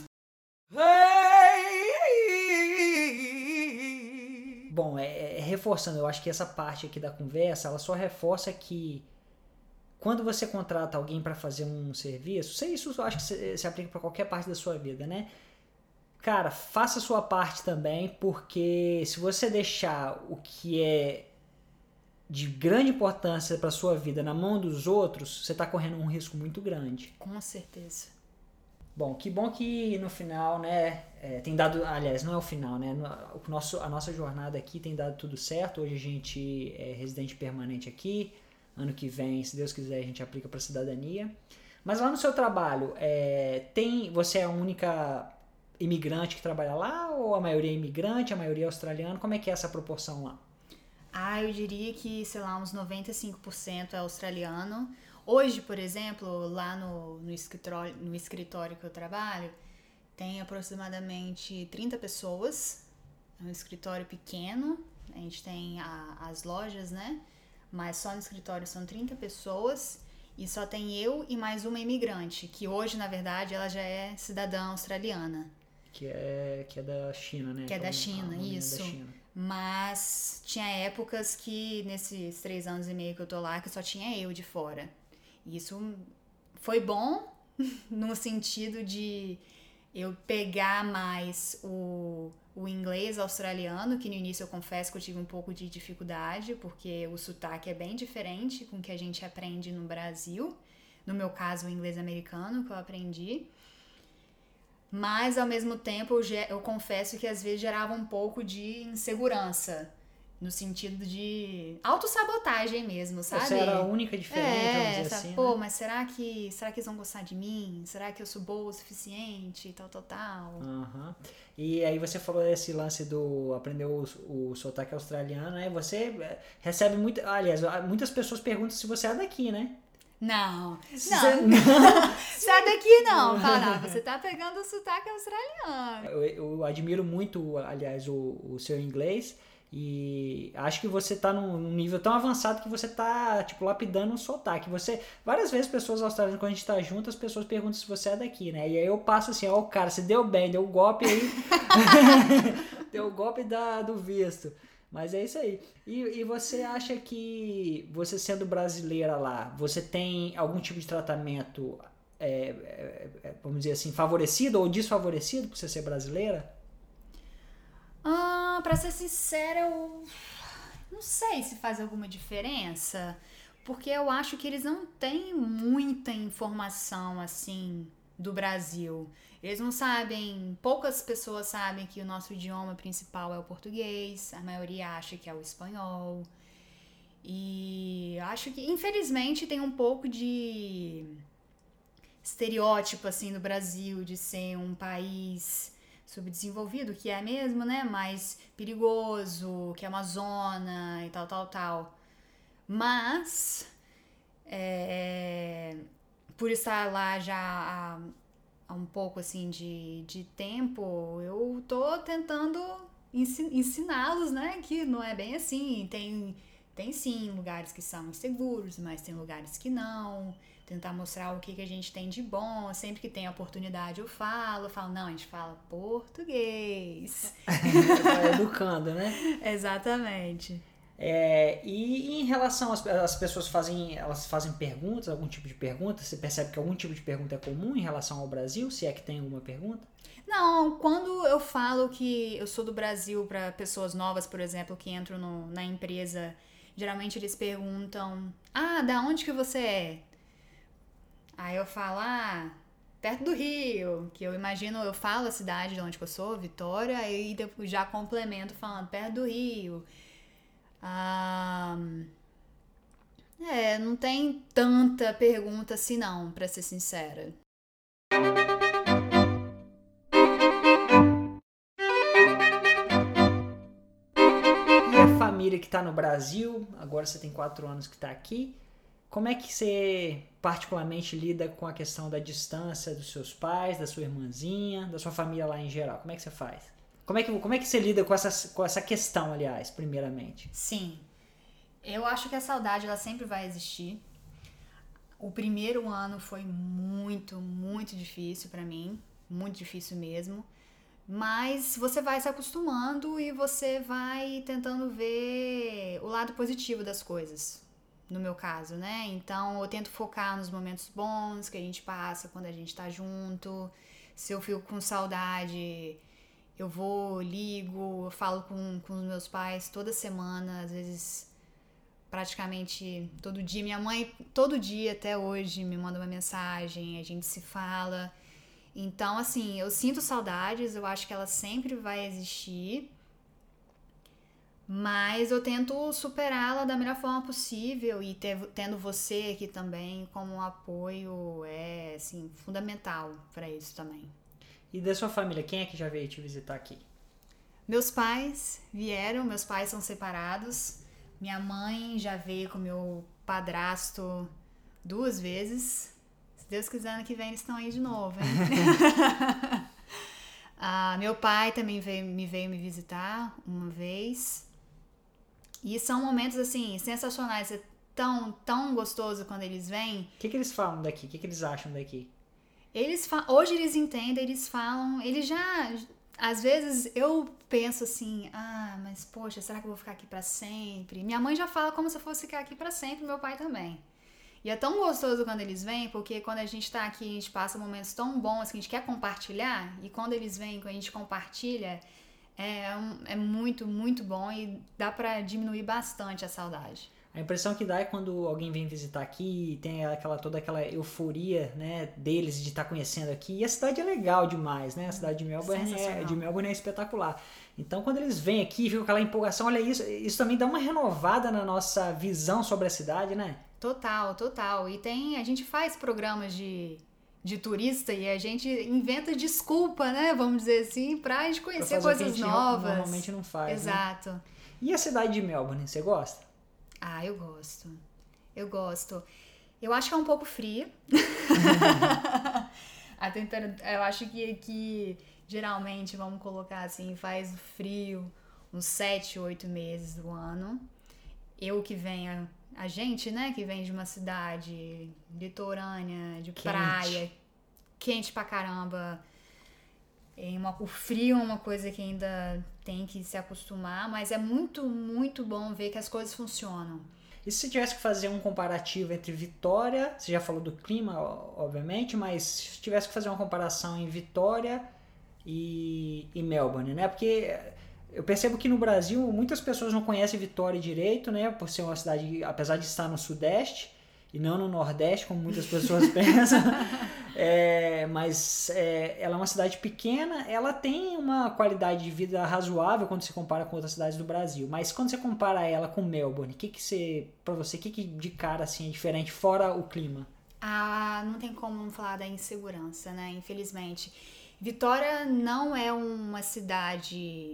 Bom, é, é, reforçando, eu acho que essa parte aqui da conversa, ela só reforça que quando você contrata alguém para fazer um serviço, isso eu acho que se, se aplica para qualquer parte da sua vida, né? Cara, faça a sua parte também, porque se você deixar o que é de grande importância para sua vida na mão dos outros, você está correndo um risco muito grande. Com certeza. Bom, que bom que no final, né, é, tem dado, aliás, não é o final, né, o nosso, a nossa jornada aqui tem dado tudo certo. Hoje a gente é residente permanente aqui, ano que vem, se Deus quiser, a gente aplica para cidadania. Mas lá no seu trabalho, é, tem, você é a única imigrante que trabalha lá, ou a maioria é imigrante, a maioria é australiana? Como é que é essa proporção lá? Ah, eu diria que, sei lá, uns noventa e cinco por cento é australiano. Hoje, por exemplo, lá no, no, escritório, no escritório que eu trabalho, tem aproximadamente trinta pessoas. É um escritório pequeno, a gente tem a, as lojas, né? Mas só no escritório são trinta pessoas e só tem eu e mais uma imigrante, que hoje, na verdade, ela já é cidadã australiana. Que é, que é da China, né? Que é da China, isso. Da China. Mas tinha épocas que, nesses três anos e meio que eu tô lá, que só tinha eu de fora. E isso foi bom no sentido de eu pegar mais o, o inglês australiano, que no início eu confesso que eu tive um pouco de dificuldade, porque o sotaque é bem diferente com o que a gente aprende no Brasil. No meu caso, o inglês americano que eu aprendi. Mas, ao mesmo tempo, eu, eu confesso que às vezes gerava um pouco de insegurança. No sentido de autossabotagem mesmo, sabe? Você era a única diferente, é, vamos dizer sabe? assim, Pô, né? mas será que, será que eles vão gostar de mim? Será que eu sou boa o suficiente? Tal, tal, tal. Uhum. E aí você falou desse lance do aprender o, o sotaque australiano, né? Você recebe muito... Aliás, muitas pessoas perguntam se você é daqui, né? Não, não. Você... Sai daqui não. Fala, não, você tá pegando o sotaque australiano. Eu, eu admiro muito, aliás, o, o seu inglês. E acho que você tá num, num nível tão avançado que você tá, tipo, lapidando o sotaque. Você, várias vezes, pessoas australianas, quando a gente tá junto, as pessoas perguntam se você é daqui, né? E aí eu passo assim, ó, cara, você deu bem, deu o golpe aí. Deu o golpe da, do visto. Mas é isso aí. E, e você acha que, você sendo brasileira lá, você tem algum tipo de tratamento, é, é, vamos dizer assim, favorecido ou desfavorecido por você ser brasileira? Ah, pra ser sincera, eu não sei se faz alguma diferença, porque eu acho que eles não têm muita informação, assim, do Brasil. Eles não sabem, poucas pessoas sabem que o nosso idioma principal é o português, a maioria acha que é o espanhol. E acho que, infelizmente, tem um pouco de estereótipo, assim, do Brasil, de ser um país subdesenvolvido, que é mesmo, né? Mais perigoso, que é uma zona e tal, tal, tal. Mas, é, por estar lá já há, há um pouco, assim, de, de tempo, eu tô tentando ensiná-los, né? Que não é bem assim. Tem, tem sim lugares que são inseguros, mas tem lugares que não. Tentar mostrar o que, que a gente tem de bom. Sempre que tem oportunidade eu falo. Eu falo, não, a gente fala português. Vai educando, né? Exatamente. É, e em relação às as pessoas fazem, elas fazem perguntas, algum tipo de pergunta? Você percebe que algum tipo de pergunta é comum em relação ao Brasil? Se é que tem alguma pergunta? Não, quando eu falo que eu sou do Brasil para pessoas novas, por exemplo, que entram no, na empresa, geralmente eles perguntam, ah, da onde que você é? Aí eu falo, ah, perto do Rio, que eu imagino, eu falo a cidade de onde que eu sou, Vitória, aí depois já complemento falando perto do Rio. Ah, é, não tem tanta pergunta assim não, pra ser sincera. E a família que tá no Brasil, agora você tem quatro anos que tá aqui, como é que você particularmente lida com a questão da distância dos seus pais, da sua irmãzinha, da sua família lá em geral? Como é que você faz? Como é que, como é que você lida com essa, com essa questão, aliás, primeiramente? Sim, eu acho que a saudade ela sempre vai existir. O primeiro ano foi muito, muito difícil pra mim, muito difícil mesmo. Mas você vai se acostumando e você vai tentando ver o lado positivo das coisas, no meu caso, né? Então eu tento focar nos momentos bons que a gente passa quando a gente tá junto. Se eu fico com saudade, eu vou, ligo, eu falo com, com os meus pais toda semana, às vezes praticamente todo dia. Minha mãe, todo dia até hoje, me manda uma mensagem, a gente se fala. Então, assim, eu sinto saudades, eu acho que ela sempre vai existir, mas eu tento superá-la da melhor forma possível e ter, tendo você aqui também como um apoio é, assim, fundamental para isso também. E da sua família, quem é que já veio te visitar aqui? Meus pais vieram, meus pais são separados, minha mãe já veio com meu padrasto duas vezes. Se Deus quiser, ano que vem eles estão aí de novo, hein? ah, meu pai também veio, me veio me visitar uma vez. E são momentos, assim, sensacionais. É tão, tão gostoso quando eles vêm. O que, que eles falam daqui? O que, que eles acham daqui? Eles fa- Hoje eles entendem, eles falam... Eles já... Às vezes eu penso assim, ah, mas poxa, será que eu vou ficar aqui pra sempre? Minha mãe já fala como se eu fosse ficar aqui pra sempre, meu pai também. E E é tão gostoso quando eles vêm, porque quando a gente tá aqui, a gente passa momentos tão bons que a gente quer compartilhar, e quando eles vêm, quando a gente compartilha, é, um- é muito, muito bom e dá pra diminuir bastante a saudade. A impressão que dá é quando alguém vem visitar aqui e tem aquela, toda aquela euforia, né, deles de estar conhecendo aqui. E a cidade é legal demais, né? A cidade de Melbourne, é, Sensacional. de Melbourne é espetacular. Então, quando eles vêm aqui e ficam aquela empolgação, olha isso, isso também dá uma renovada na nossa visão sobre a cidade, né? Total, total. E tem, a gente faz programas de, de turista e a gente inventa desculpa, né? Vamos dizer assim, pra gente Pra conhecer fazer o que a coisas gente novas. normalmente não faz, né? Exato. E a cidade de Melbourne, você gosta? Ah, eu gosto. Eu gosto. Eu acho que é um pouco fria. A temperatura, eu acho que aqui, geralmente, vamos colocar assim, faz frio uns sete, oito meses do ano. Eu que venho, a gente, né, que vem de uma cidade litorânea, de Quente. praia, quente pra caramba. É uma- o frio é uma coisa que ainda tem que se acostumar, mas é muito, muito bom ver que as coisas funcionam. E se você tivesse que fazer um comparativo entre Vitória, você já falou do clima, ó, obviamente, mas se tivesse que fazer uma comparação em Vitória e, e Melbourne, né? Porque eu percebo que no Brasil muitas pessoas não conhecem Vitória direito, né? Por ser uma cidade, apesar de estar no Sudeste e não no Nordeste, como muitas pessoas pensam. É, mas é, ela é uma cidade pequena, ela tem uma qualidade de vida razoável quando se compara com outras cidades do Brasil. Mas quando você compara ela com Melbourne, o que que você, pra você, o que que de cara assim é diferente fora o clima? Ah, não tem como não falar da insegurança, né? Infelizmente. Vitória não é uma cidade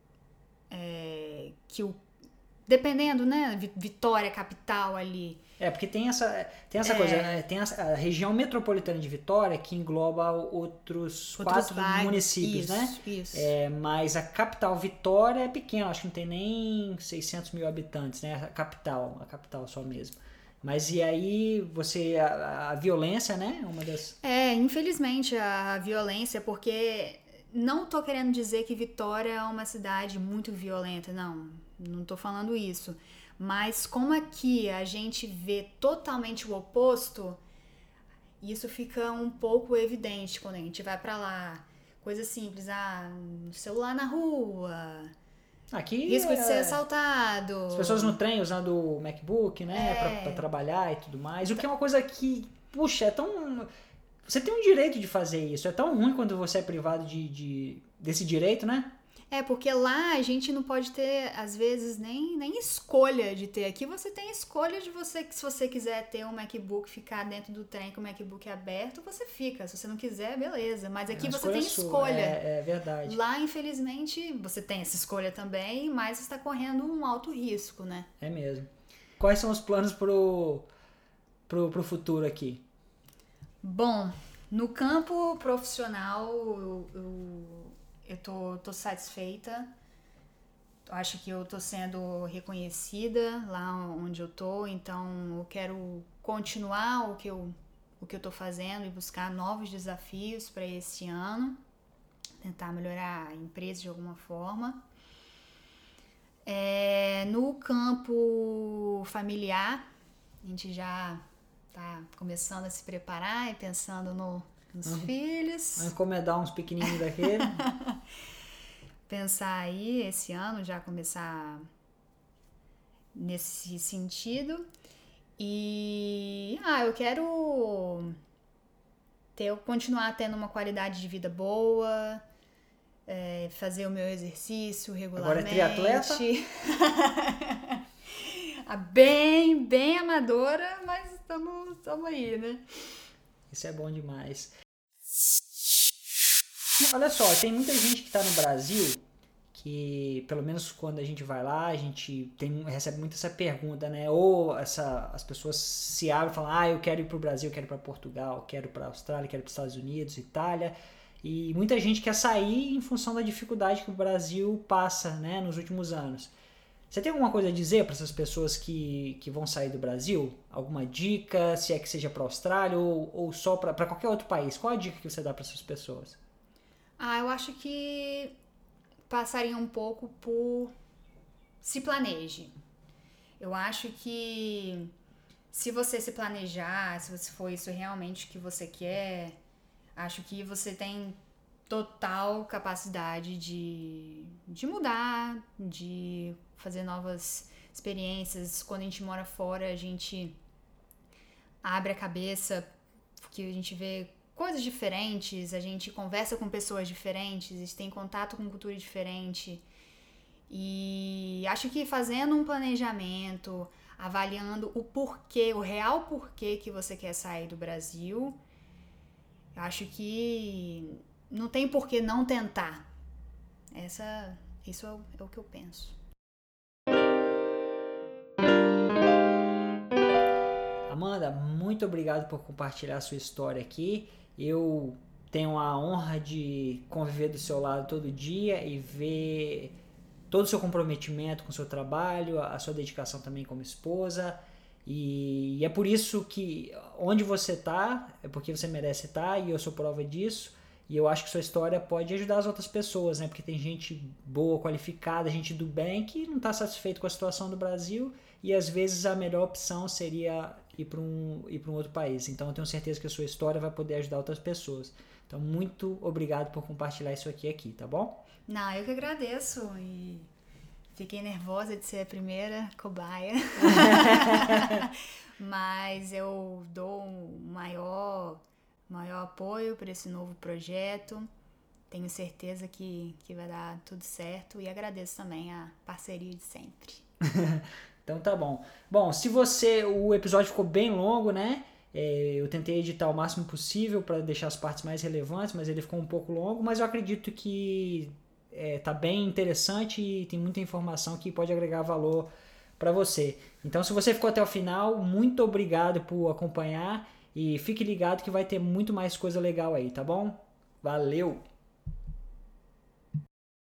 é, que o. Dependendo, né? Vi- Vitória, capital ali. É, porque tem essa, tem essa coisa, né? Tem a, a região metropolitana de Vitória que engloba outros, Outros quatro bairros. municípios, Isso, né? isso. É, mas a capital Vitória é pequena, acho que não tem nem seiscentos mil habitantes, né? A capital, a capital só mesmo. Mas e aí você, a, a violência, né? Uma das... É, infelizmente a violência, porque não tô querendo dizer que Vitória é uma cidade muito violenta, não, não tô falando isso. Mas como aqui a gente vê totalmente o oposto, isso fica um pouco evidente quando a gente vai pra lá. Coisa simples, ah, celular na rua, Aqui risco de ser é, assaltado. as pessoas no trem usando o MacBook, né? Pra, pra trabalhar e tudo mais. O que é uma coisa que, puxa, é tão... Você tem o direito de fazer isso. É tão ruim quando você é privado de, de, desse direito, né? É, porque lá a gente não pode ter, às vezes, nem, nem escolha de ter. Aqui você tem escolha de você, que se você quiser ter um MacBook, ficar dentro do trem com o MacBook aberto, você fica. Se você não quiser, beleza. Mas aqui É uma você tem sua. escolha. É, é verdade. Lá, infelizmente, você tem essa escolha também, mas você está correndo um alto risco, né? É mesmo. Quais são os planos pro, pro, pro futuro aqui? Bom, no campo profissional, eu, eu, eu tô, tô satisfeita. Acho que eu tô sendo reconhecida lá onde eu tô, então eu quero continuar o que eu, o que eu tô fazendo e buscar novos desafios para esse ano, tentar melhorar a empresa de alguma forma. É, no campo familiar, a gente já tá começando a se preparar e pensando no, nos Uhum. filhos. Vamos encomendar uns pequenininhos daquele. Pensar aí esse ano, já começar nesse sentido. E ah, eu quero ter, continuar tendo uma qualidade de vida boa, é, fazer o meu exercício regularmente. Agora é triatleta? bem, bem amadora, mas estamos aí, né? Isso é bom demais. Olha só, tem muita gente que está no Brasil que, pelo menos quando a gente vai lá, a gente tem, recebe muito essa pergunta, né? Ou essa, as pessoas se abrem e falam, ah, eu quero ir para o Brasil, quero ir para Portugal, quero ir para a Austrália, quero ir para os Estados Unidos, Itália. E muita gente quer sair em função da dificuldade que o Brasil passa, né, nos últimos anos. Você tem alguma coisa a dizer para essas pessoas que, que vão sair do Brasil? Alguma dica, se é que seja para a Austrália ou, ou só para qualquer outro país? Qual a dica que você dá para essas pessoas? Ah, eu acho que passaria um pouco por se planeje. Eu acho que se você se planejar, se você for isso realmente que você quer, acho que você tem total capacidade de, de mudar, de fazer novas experiências. Quando a gente mora fora, a gente abre a cabeça, porque a gente vê coisas diferentes, a gente conversa com pessoas diferentes, a gente tem contato com cultura diferente. E acho que fazendo um planejamento, avaliando o porquê, o real porquê que você quer sair do Brasil, eu acho que não tem por que não tentar. Essa, isso é o, é o que eu penso. Amanda, muito obrigado por compartilhar a sua história aqui. Eu tenho a honra de conviver do seu lado todo dia e ver todo o seu comprometimento com o seu trabalho, a sua dedicação também como esposa. E é por isso que onde você está, é porque você merece estar, e eu sou prova disso. E eu acho que sua história pode ajudar as outras pessoas, né? Porque tem gente boa, qualificada, gente do bem que não está satisfeito com a situação do Brasil, e às vezes a melhor opção seria ir para um, ir para um outro país. Então eu tenho certeza que a sua história vai poder ajudar outras pessoas. Então muito obrigado por compartilhar isso aqui, aqui, tá bom? Não, eu que agradeço e fiquei nervosa de ser a primeira cobaia. Mas eu dou um maior, maior apoio para esse novo projeto. Tenho certeza que, que vai dar tudo certo e agradeço também a parceria de sempre. Então tá bom. Bom, se você... O episódio ficou bem longo, né? É, eu tentei editar o máximo possível para deixar as partes mais relevantes, mas ele ficou um pouco longo. Mas eu acredito que é, tá bem interessante e tem muita informação que pode agregar valor para você. Então, se você ficou até o final, muito obrigado por acompanhar e fique ligado que vai ter muito mais coisa legal aí, tá bom? Valeu!